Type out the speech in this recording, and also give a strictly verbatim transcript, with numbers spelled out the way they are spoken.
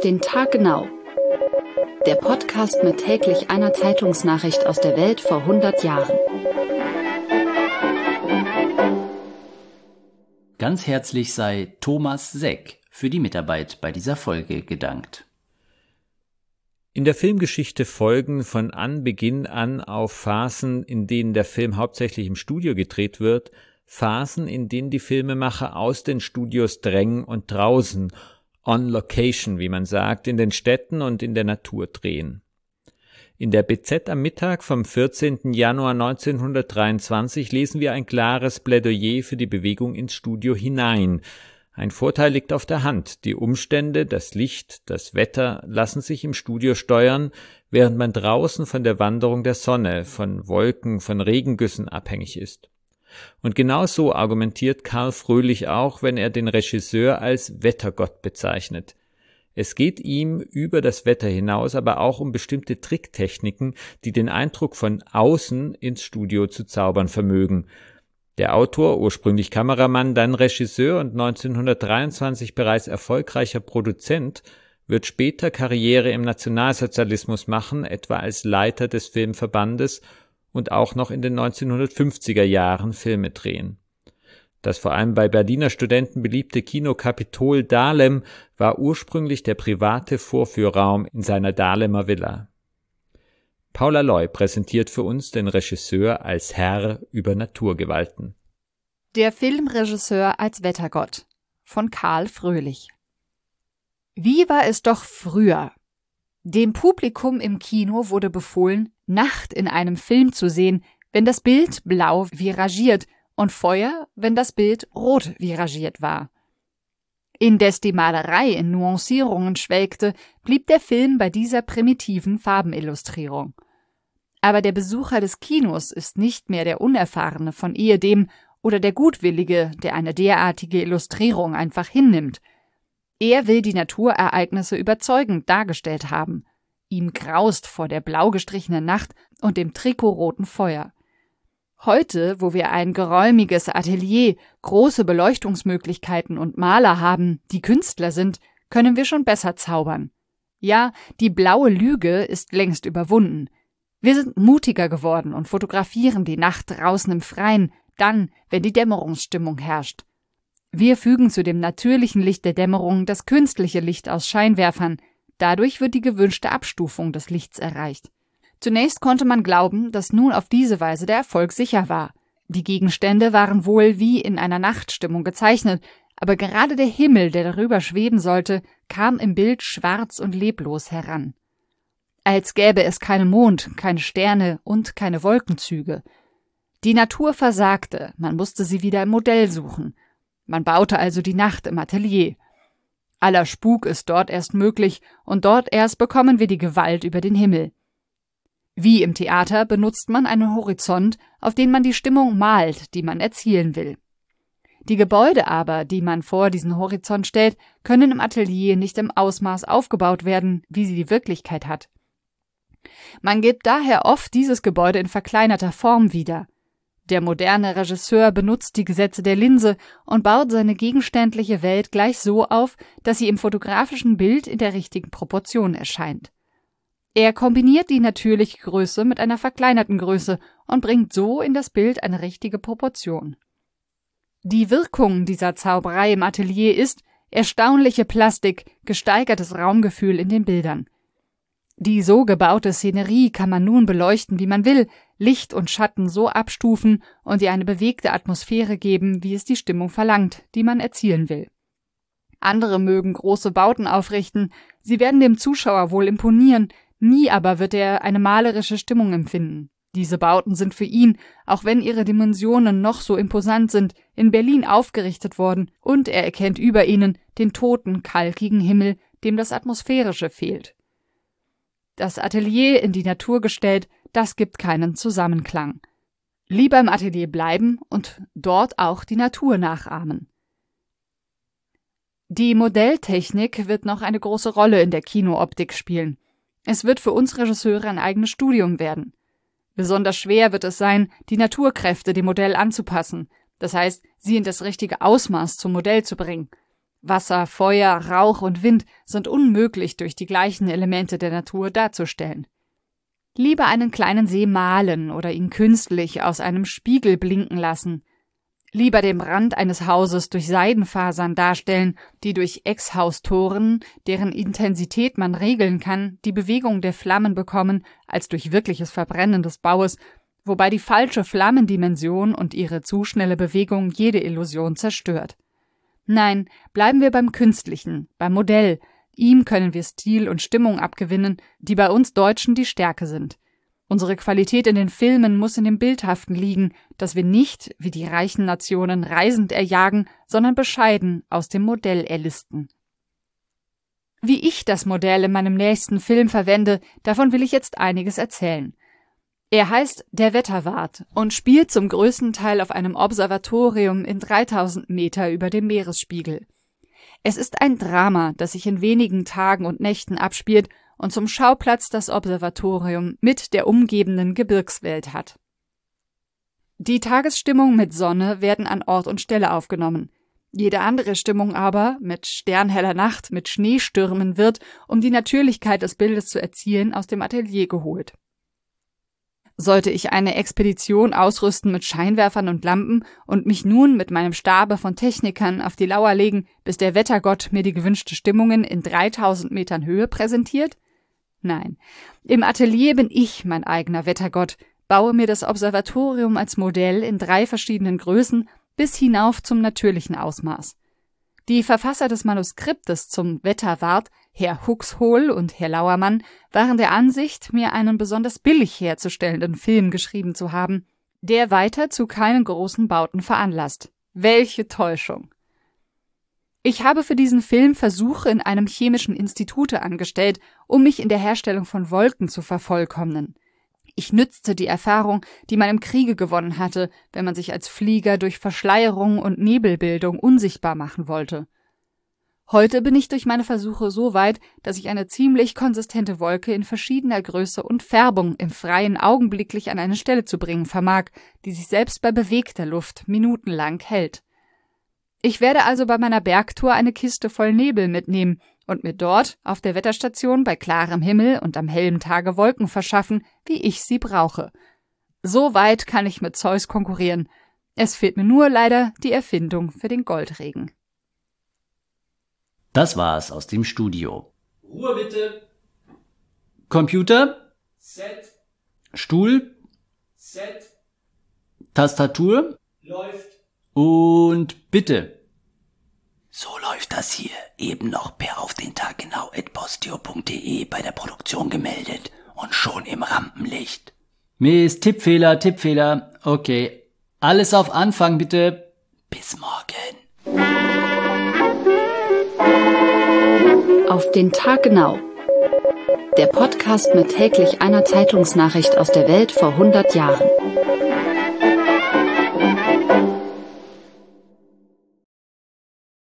Auf den Tag genau. Der Podcast mit täglich einer Zeitungsnachricht aus der Welt vor hundert Jahren. Ganz herzlich sei Thomas Seck für die Mitarbeit bei dieser Folge gedankt. In der Filmgeschichte folgen von Anbeginn an auf Phasen, in denen der Film hauptsächlich im Studio gedreht wird, Phasen, in denen die Filmemacher aus den Studios drängen und draußen, on location, wie man sagt, in den Städten und in der Natur drehen. In der B Z am Mittag vom vierzehnten Januar neunzehnhundertdreiundzwanzig lesen wir ein klares Plädoyer für die Bewegung ins Studio hinein. Ein Vorteil liegt auf der Hand. Die Umstände, das Licht, das Wetter lassen sich im Studio steuern, während man draußen von der Wanderung der Sonne, von Wolken, von Regengüssen abhängig ist. Und genau so argumentiert Karl Fröhlich auch, wenn er den Regisseur als Wettergott bezeichnet. Es geht ihm über das Wetter hinaus aber auch um bestimmte Tricktechniken, die den Eindruck von außen ins Studio zu zaubern vermögen. Der Autor, ursprünglich Kameramann, dann Regisseur und neunzehnhundertdreiundzwanzig bereits erfolgreicher Produzent, wird später Karriere im Nationalsozialismus machen, etwa als Leiter des Filmverbandes und auch noch in den neunzehnhundertfünfziger Jahren Filme drehen. Das vor allem bei Berliner Studenten beliebte Kino Capitol Dahlem war ursprünglich der private Vorführraum in seiner Dahlemer Villa. Paula Loy präsentiert für uns den Regisseur als Herr über Naturgewalten. Der Filmregisseur als Wettergott von Karl Fröhlich. Wie war es doch früher? Dem Publikum im Kino wurde befohlen, Nacht in einem Film zu sehen, wenn das Bild blau viragiert und Feuer, wenn das Bild rot viragiert war. Indes die Malerei in Nuancierungen schwelgte, blieb der Film bei dieser primitiven Farbenillustrierung. Aber der Besucher des Kinos ist nicht mehr der Unerfahrene von ehedem oder der Gutwillige, der eine derartige Illustrierung einfach hinnimmt. Er will die Naturereignisse überzeugend dargestellt haben. Ihm graust vor der blau gestrichenen Nacht und dem trikotroten Feuer. Heute, wo wir ein geräumiges Atelier, große Beleuchtungsmöglichkeiten und Maler haben, die Künstler sind, können wir schon besser zaubern. Ja, die blaue Lüge ist längst überwunden. Wir sind mutiger geworden und fotografieren die Nacht draußen im Freien, dann, wenn die Dämmerungsstimmung herrscht. Wir fügen zu dem natürlichen Licht der Dämmerung das künstliche Licht aus Scheinwerfern. Dadurch wird die gewünschte Abstufung des Lichts erreicht. Zunächst konnte man glauben, dass nun auf diese Weise der Erfolg sicher war. Die Gegenstände waren wohl wie in einer Nachtstimmung gezeichnet, aber gerade der Himmel, der darüber schweben sollte, kam im Bild schwarz und leblos heran. Als gäbe es keinen Mond, keine Sterne und keine Wolkenzüge. Die Natur versagte, man musste sie wieder im Modell suchen. Man baute also die Nacht im Atelier. Aller Spuk ist dort erst möglich, und dort erst bekommen wir die Gewalt über den Himmel. Wie im Theater benutzt man einen Horizont, auf den man die Stimmung malt, die man erzielen will. Die Gebäude aber, die man vor diesen Horizont stellt, können im Atelier nicht im Ausmaß aufgebaut werden, wie sie die Wirklichkeit hat. Man gibt daher oft dieses Gebäude in verkleinerter Form wieder. Der moderne Regisseur benutzt die Gesetze der Linse und baut seine gegenständliche Welt gleich so auf, dass sie im fotografischen Bild in der richtigen Proportion erscheint. Er kombiniert die natürliche Größe mit einer verkleinerten Größe und bringt so in das Bild eine richtige Proportion. Die Wirkung dieser Zauberei im Atelier ist erstaunliche Plastik, gesteigertes Raumgefühl in den Bildern. Die so gebaute Szenerie kann man nun beleuchten, wie man will, Licht und Schatten so abstufen und ihr eine bewegte Atmosphäre geben, wie es die Stimmung verlangt, die man erzielen will. Andere mögen große Bauten aufrichten, sie werden dem Zuschauer wohl imponieren, nie aber wird er eine malerische Stimmung empfinden. Diese Bauten sind für ihn, auch wenn ihre Dimensionen noch so imposant sind, in Berlin aufgerichtet worden, und er erkennt über ihnen den toten, kalkigen Himmel, dem das Atmosphärische fehlt. Das Atelier in die Natur gestellt, das gibt keinen Zusammenklang. Lieber im Atelier bleiben und dort auch die Natur nachahmen. Die Modelltechnik wird noch eine große Rolle in der Kinooptik spielen. Es wird für uns Regisseure ein eigenes Studium werden. Besonders schwer wird es sein, die Naturkräfte dem Modell anzupassen, das heißt, sie in das richtige Ausmaß zum Modell zu bringen. Wasser, Feuer, Rauch und Wind sind unmöglich durch die gleichen Elemente der Natur darzustellen. Lieber einen kleinen See malen oder ihn künstlich aus einem Spiegel blinken lassen. Lieber den Rand eines Hauses durch Seidenfasern darstellen, die durch Ex-Haustoren, deren Intensität man regeln kann, die Bewegung der Flammen bekommen, als durch wirkliches Verbrennen des Baues, wobei die falsche Flammendimension und ihre zu schnelle Bewegung jede Illusion zerstört. Nein, bleiben wir beim Künstlichen, beim Modell. Ihm können wir Stil und Stimmung abgewinnen, die bei uns Deutschen die Stärke sind. Unsere Qualität in den Filmen muss in dem Bildhaften liegen, dass wir nicht, wie die reichen Nationen, reisend erjagen, sondern bescheiden aus dem Modell erlisten. Wie ich das Modell in meinem nächsten Film verwende, davon will ich jetzt einiges erzählen. Er heißt Der Wetterwart und spielt zum größten Teil auf einem Observatorium in dreitausend Meter über dem Meeresspiegel. Es ist ein Drama, das sich in wenigen Tagen und Nächten abspielt und zum Schauplatz das Observatorium mit der umgebenden Gebirgswelt hat. Die Tagesstimmung mit Sonne werden an Ort und Stelle aufgenommen. Jede andere Stimmung aber, mit sternheller Nacht, mit Schneestürmen, wird, um die Natürlichkeit des Bildes zu erzielen, aus dem Atelier geholt. Sollte ich eine Expedition ausrüsten mit Scheinwerfern und Lampen und mich nun mit meinem Stabe von Technikern auf die Lauer legen, bis der Wettergott mir die gewünschte Stimmungen in dreitausend Metern Höhe präsentiert? Nein, im Atelier bin ich mein eigener Wettergott, baue mir das Observatorium als Modell in drei verschiedenen Größen bis hinauf zum natürlichen Ausmaß. Die Verfasser des Manuskriptes zum Wetterwart, Herr Huxhol und Herr Lauermann, waren der Ansicht, mir einen besonders billig herzustellenden Film geschrieben zu haben, der weiter zu keinen großen Bauten veranlasst. Welche Täuschung! Ich habe für diesen Film Versuche in einem chemischen Institute angestellt, um mich in der Herstellung von Wolken zu vervollkommnen. Ich nützte die Erfahrung, die man im Kriege gewonnen hatte, wenn man sich als Flieger durch Verschleierung und Nebelbildung unsichtbar machen wollte. Heute bin ich durch meine Versuche so weit, dass ich eine ziemlich konsistente Wolke in verschiedener Größe und Färbung im Freien augenblicklich an eine Stelle zu bringen vermag, die sich selbst bei bewegter Luft minutenlang hält. Ich werde also bei meiner Bergtour eine Kiste voll Nebel mitnehmen und mir dort auf der Wetterstation bei klarem Himmel und am hellen Tage Wolken verschaffen, wie ich sie brauche. So weit kann ich mit Zeus konkurrieren. Es fehlt mir nur leider die Erfindung für den Goldregen. Das war's aus dem Studio. Ruhe bitte. Computer, Set, Stuhl, Set, Tastatur läuft. und bitte. So läuft das hier, eben noch per auf den Tag genau at postio punkt de bei der Produktion gemeldet und schon im Rampenlicht. Mist, Tippfehler, Tippfehler. Okay, alles auf Anfang bitte. Bis morgen. Auf den Tag genau. Der Podcast mit täglich einer Zeitungsnachricht aus der Welt vor hundert Jahren.